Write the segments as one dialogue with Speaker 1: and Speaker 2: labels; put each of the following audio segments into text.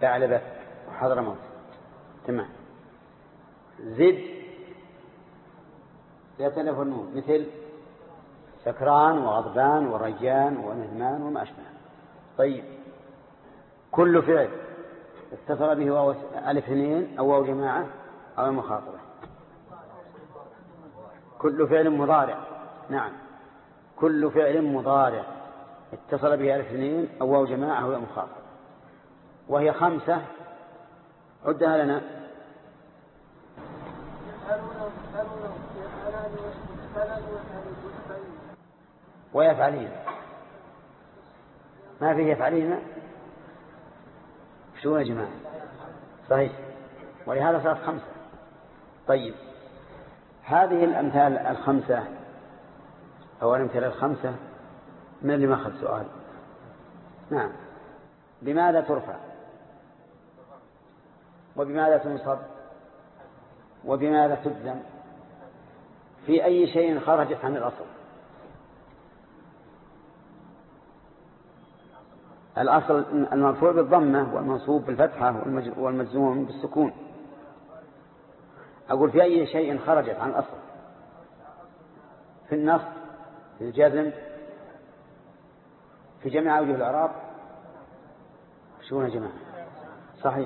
Speaker 1: ثعلبة وحضرموت. تمام. زد يتلف النون مثل سكران وغضبان وريان ونهمان وما أشبه. طيب كل فعل اتصل به واو ألف اثنين أو واو جماعة أو المخاطبة. كل فعل مضارع. نعم كل فعل مضارع اتصل به ألف اثنين أو واو جماعة أو المخاطبة. وهي 5. عدها لنا. ويفعلين ما فيه يفعلين شو يا جماعة؟ صحيح. ولهذا صارت 5. طيب هذه الأمثال 5 أو الأمثال 5 من اللي ما أخذ سؤال؟ نعم. بماذا ترفع وبماذا تنصب وبماذا تجزم في أي شيء خرجت عن الأصل؟ الأصل المرفوع بالضمة والمنصوب بالفتحة والمجزوم بالسكون. أقول في أي شيء خرجت عن الأصل؟ في النصب في الجزم في جميع أوجه الإعراب. شو يا جماعة؟ صحيح.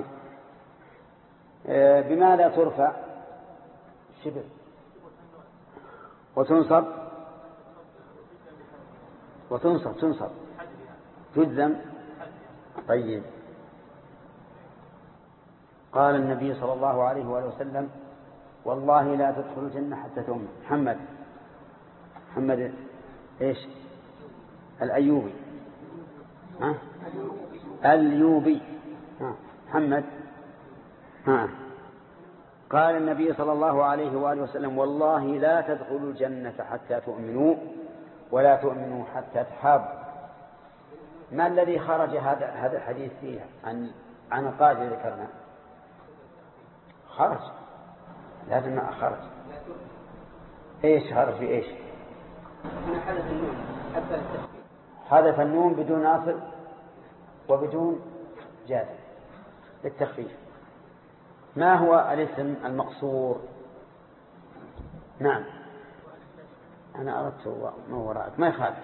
Speaker 1: بماذا ترفع؟ شبه. وتنصب تنصب تجزم. طيب قال النبي صلى الله عليه وآله وسلم والله لا تدخل الجنة حتى تؤمن. محمد إيش؟ الأيوبي. اليوبي. محمد. قال النبي صلى الله عليه وآله وسلم والله لا تدخلوا الجنة حتى تؤمنوا ولا تؤمنوا حتى تحابوا. ما الذي خرج هذا الحديث فيه عن القاعدة اللي ذكرنا؟ خرج لازم خرج. ايش خرج في ايش؟ حذف النون بدون اصل وبدون جازم للتخفيف. ما هو الاسم المقصور؟ نعم انا اردت ما وراءك ما يخالف.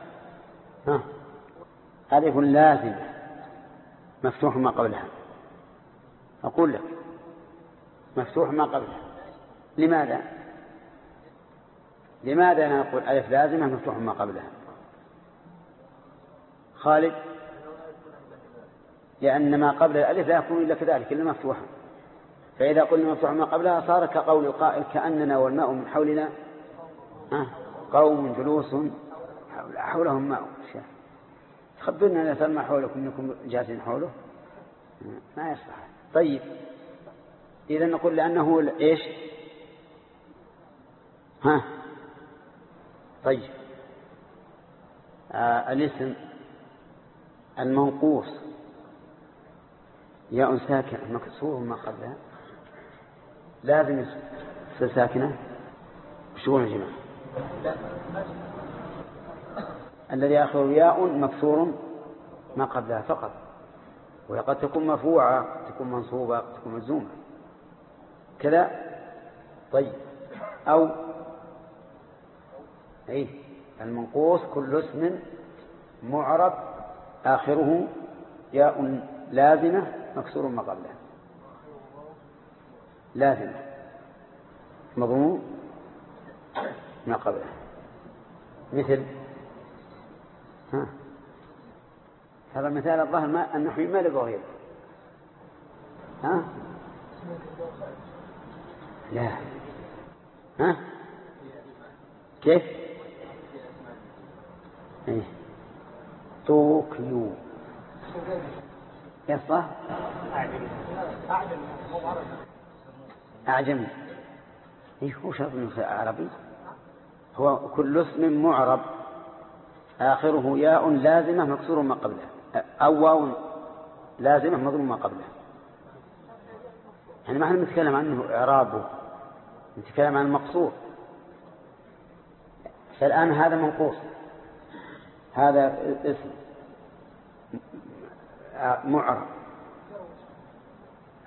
Speaker 1: ألف لازم مفتوح ما قبلها. أقول لك مفتوح ما قبلها. لماذا نقول ألف لازمة مفتوح ما قبلها؟ خالد. لأن ما قبل الألف لا يكون إلا كذلك إلا مفتوحا. فإذا قلنا مفتوح ما قبلها صار كقول القائل كأننا والماء من حولنا قوم جلوس حولهم ماء. تخبرنا أن يسمى حولكم إنكم جالسين حوله ما يصلح. طيب إذا نقول لأنه إيش؟ طيب الاسم المنقوص ياء ساكنة مكسور ما قبلها لازم ساكنة. شو يا جماعة؟ الذي آخره ياء مكسور ما قبلها فقط. وقد تكون مرفوعة تكون منصوبة تكون مجزومة كذا. طيب أو المنقوص كل اسم معرب آخره ياء لازمة مكسور ما قبلها لازمة مضموم ما قبلها. مثل هذا مثال الظاهر ما النحوي ما لقوا غيره. لا كيف؟ طوكيو يصح أعجمي. هو شرط عربي. هو كل اسم معرب آخره ياء لازمة مكسور ما قبلها أو واو لازمة مضموم ما قبلها. يعني ما احنا نتكلم عنه إعرابه نتكلم عن المقصور. فالآن هذا منقوص هذا اسم معرب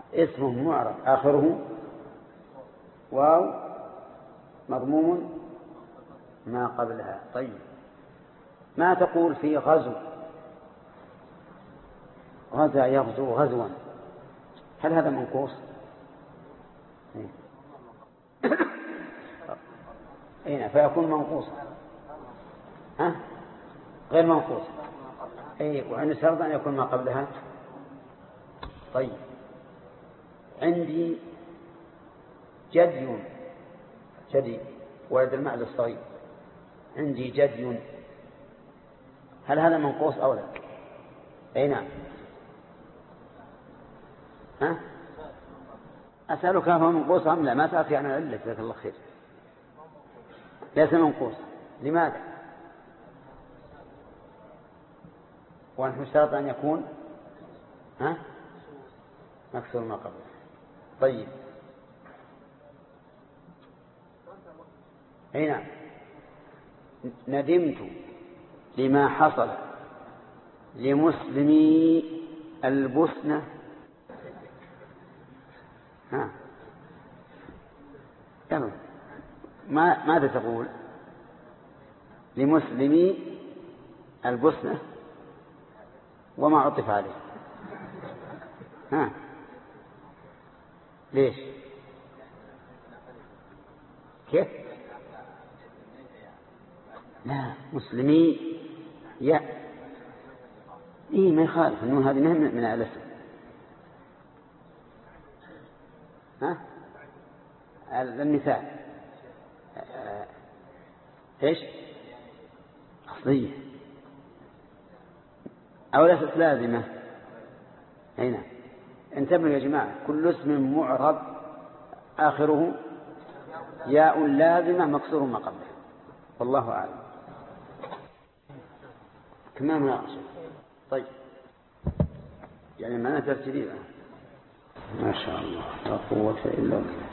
Speaker 1: اسم معرب آخره واو مضموم ما قبلها. طيب ما تقول في غزو؟ غزا يغزو غزوا، هل هذا منقوص؟ أين فيكون منقوصا؟ ها؟ غير منقوص. أي وعند شرط أن يكون ما قبلها. طيب عندي جدي ولد المعز الصغير، عندي جدي، هل هذا منقوص أو لا؟ أي نعم. ها؟ أسألك هو منقوص أم لا؟ ما سألت عن العلة. جزاك الله خير. ليس منقوص. لماذا؟ وأنت مشترط أن يكون مكسور ما قبله. طيب أي نعم. ندمت لما حصل لمسلمي البوسنة. يلا ماذا تقول؟ لمسلمي البوسنة وما عطف عليه. ليش؟ كيف؟ لا مسلمي ما يخالف أنه هذه نهي من الاسم. المثال ايش؟ أصلية أو ليست لازمة. هنا انتبهوا يا جماعة، كل اسم معرب آخره ياء لازمة مكسور ما قبله. والله أعلم. كمان مناقشة. طيب يعني ما نتر جديدة. ما شاء الله لا قوة إلا بالله.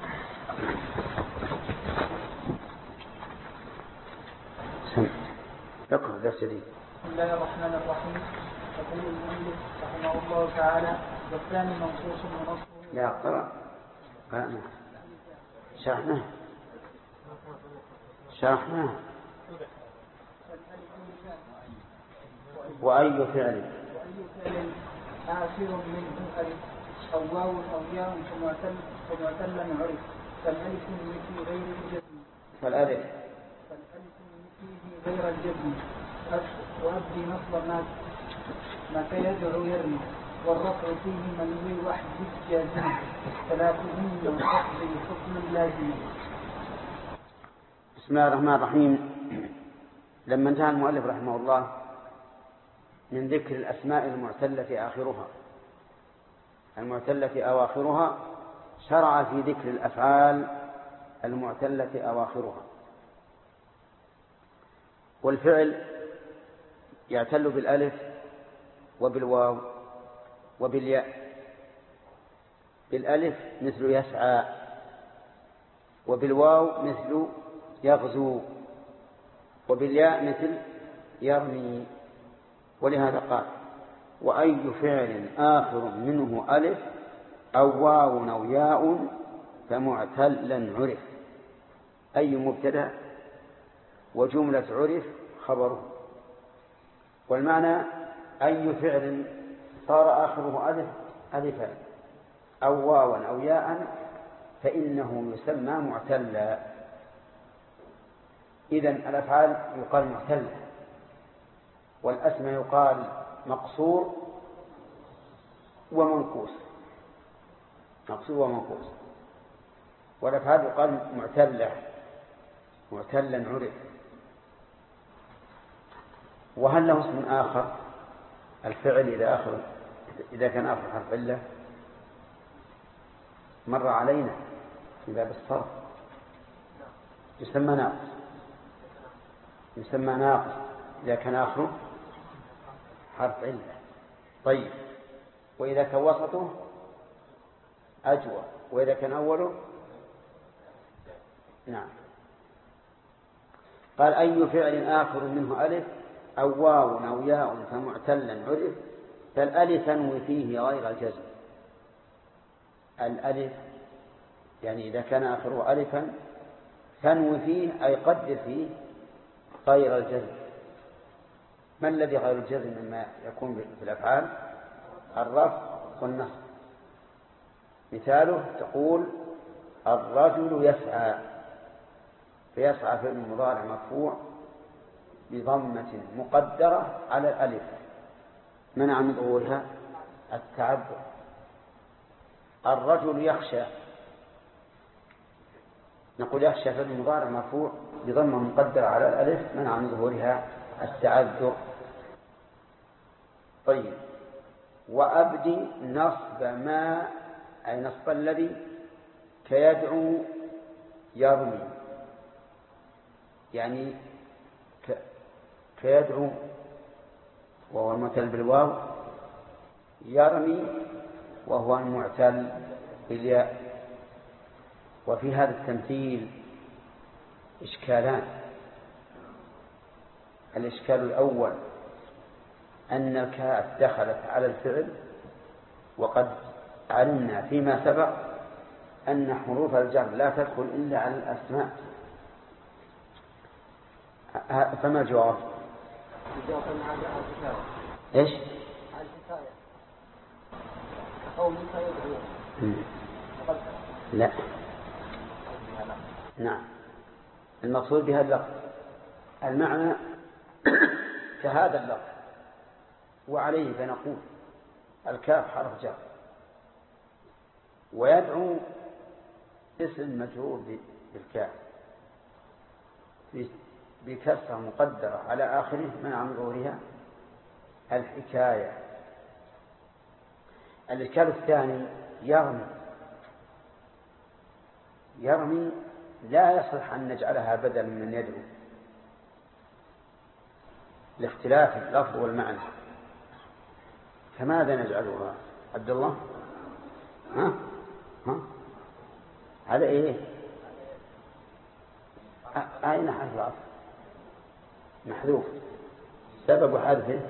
Speaker 1: اقرأ درس جديد.
Speaker 2: بسم الله الرحمن الرحيم. يقول المؤلف رحمه الله تعالى: والثاني منصوص ونصبه.
Speaker 1: لا قرأ شرحناه. وأي فعل
Speaker 2: آخر منه ألف أو واو أو ياء فمعتلا عرف فالألف مثل غير الجزم.
Speaker 1: فالألف
Speaker 2: مثله غير الجزم وأبدي نصب ما كيدعو يرمي والرفع فيه منوي وحد الجازم ثلاثهن وحفظ حكم لازم.
Speaker 1: بسم الله الرحمن الرحيم. لما انتهى المؤلف رحمه الله من ذكر الأسماء المعتلة أواخرها شرع في ذكر الأفعال المعتلة أواخرها. والفعل يعتل بالألف وبالواو وبالياء. بالألف مثل يسعى، وبالواو مثل يغزو، وبالياء مثل يرمي. ولهذا قال: وأي فعل آخر منه ألف أو واو أو ياء فمعتلا عرف. أي مبتدأ وجملة عرف خبره. والمعنى أي فعل صار آخره ألفا أو واوا أو ياء فإنه يسمى معتلا. إذن الأفعال يقال معتلة، والأسماء يقال مقصور ومنقوص. والأفعال يقال معتلا عرف. وهل له اسم آخر؟ الفعل إذا كان آخر حرف علة مر علينا في باب الصرف يسمى ناقص إذا كان آخره حرف علة. طيب وإذا كان وسطه أجوى، وإذا كان أوله نعم. قال: أي فعل آخر منه ألف أو واو أو ياء فمعتلا عرف فالألف تنوي فيه غير الجزم. الألف، يعني إذا كان آخره ألفا فانوي فيه أي قدر فيه غير الجزم. ما الذي غير الجزم مما يكون في الأفعال؟ الرفع والنصب. مثاله تقول الرجل يسعى، فيسعى فعل مضارع مرفوع بضمة مقدرة على الألف منع من ظهورها التعذر. الرجل يخشى، نقول يخشى فعل مضارع مرفوع بضمة مقدرة على الألف منع من ظهورها التعذر. طيب، وأبدي نصب ما أي نصب الذي كيدعو يرمي، يعني كيدعو وهو المعتل بالواو، يرمي وهو المعتل بالياء. وفي هذا التمثيل إشكالان. الإشكال الأول أن الكاف دخلت على الفعل، وقد علمنا فيما سبق أن حروف الجر لا تدخل إلا على الأسماء. فما الجواب؟ إيش؟ لا، نعم، المقصود بهذا اللفظ المعنى كهذا اللفظ، وعليه فنقول الكاف حرف جر، ويدعو اسم مجرور بالكاف بكسرة مقدرة على آخره منع من ظهورها الحكاية. الإشكال الثاني يرمي لا يصلح أن نجعلها بدلا من يدعو لاختلاف اللفظ والمعنى. فماذا نجعلها عبد الله؟ هذا إيه؟ أين حرف العطف؟ محذوف. سبب حذفه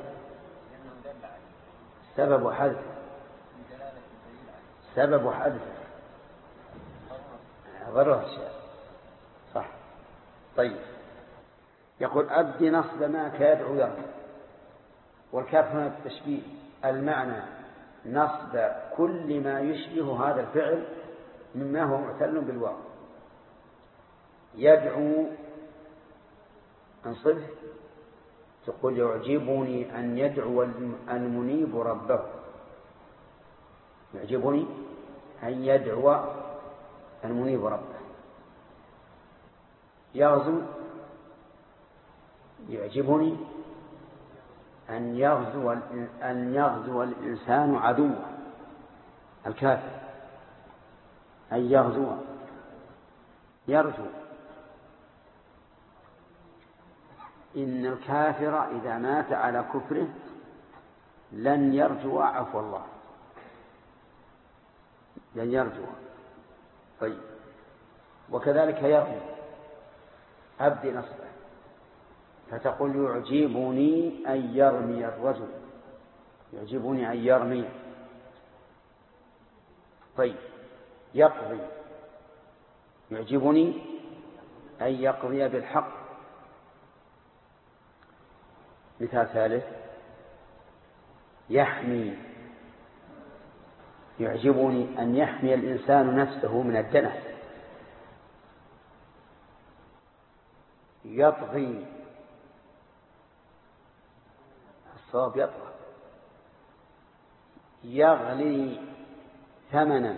Speaker 1: ضرورة الشيء صح. طيب، يقول أبدي نصب ما كيدعو يرمي، والكاف هنا التشبيه، المعنى نصب كل ما يشبه هذا الفعل مما هو معتل بالواو. يدعو انصبه، تقول يعجبني أن يدعو المنيب ربه، يعجبني أن يدعو المنيب ربه. يغزو، يعجبني أن يغزو الإنسان عدوه الكافر، أن يغزو يرجو. إن الكافر إذا مات على كفره لن يرجو عفو الله، لن يرجو. طيب، وكذلك يرمي أبدي نصبه، فتقول يعجبني أن يرمي الرجل، يعجبني أن يرمي. طيب، يقضي، يعجبني أن يقضي بالحق. مثال ثالث، يحمي، يعجبني أن يحمي الإنسان نفسه من الدنس. يطغي، الصواب يطغى. يغلي ثمنا.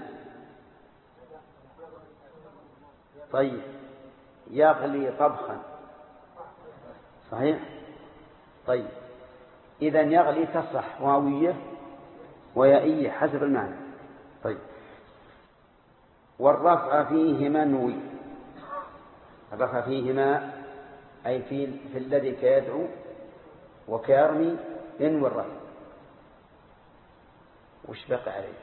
Speaker 1: طيب، يغلي طبخا، صحيح. طيب، إذن يغلي تصح واوية ويائية حسب المعنى. طيب، والرفع فيهما نوي، الرفع فيهما أي في الذي كيدعو وكيرمي إن والرفع. وش بقى عليه؟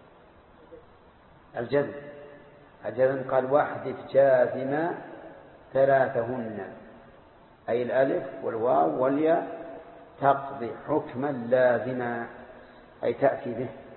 Speaker 1: الجزم قال واحدث جازما ثلاثهن، أي الألف والواو والياء، تقضي حكما لازما أي تأتي به.